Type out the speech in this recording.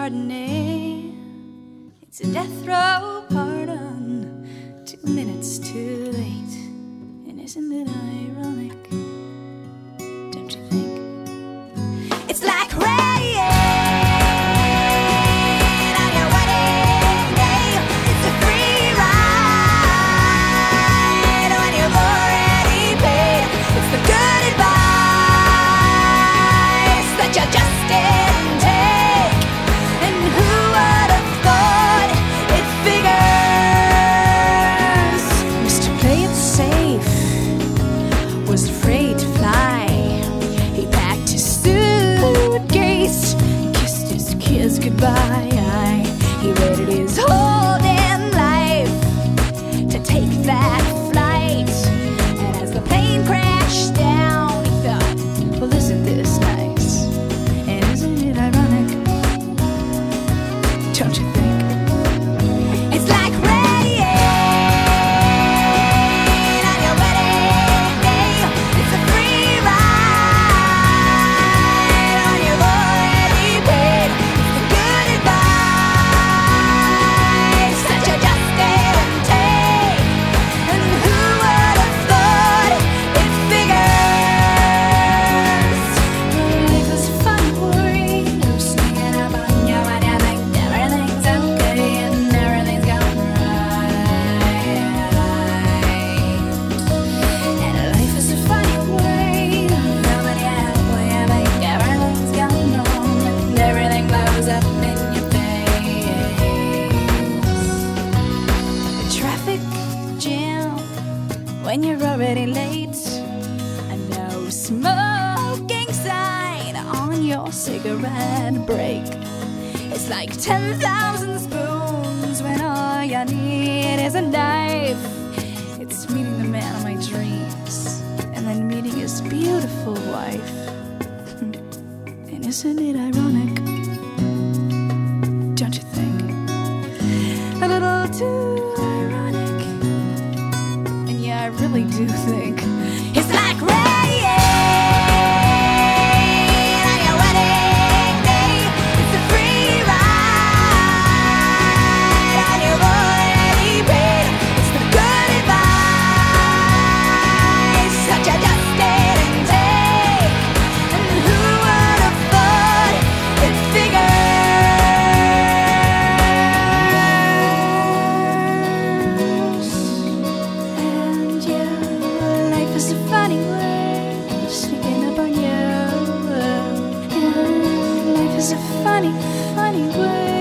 Chardonnay. It's a death row pardon, 2 minutes too late. And isn't it ironic? Don't you think? It's like rain on your wedding day. It's a free ride when you've already paid. It's the good advice that you just didn't take. And who would have thought it figures? Mr. Play It Safe was afraid to fly. He packed his suitcase, kissed his kids goodbye. He waited his whole damn life to take that flight. And as the plane crashed down, he thought, well, isn't this nice? And isn't it ironic? Don't you think? It's like rain on your wedding day. It's a free ride when you've already paid. It's the good advice that you just didn't take. And who would have thought it figures? Life is a funny worry. You're sneaking up on you and you think everything's okay and everything's going right. And life is a funny way. Nobody else will you think everything's going wrong and everything blows up in your face. A traffic jam when you're already late. A no smoking sign on your cigarette break. It's like 10,000 spoons when all you need is a knife. It's meeting the man of my dreams and then meeting his beautiful wife. And isn't it ironic? Don't you think? A little too ironic. And yeah, I really do think it's like rain on your wedding day. It's a free ride and you've already paid. It's the good advice that you just didn't take. And who would have thought it figures? And yeah, life is a funny way of sneaking up on you. Yeah, life is a funny, funny way.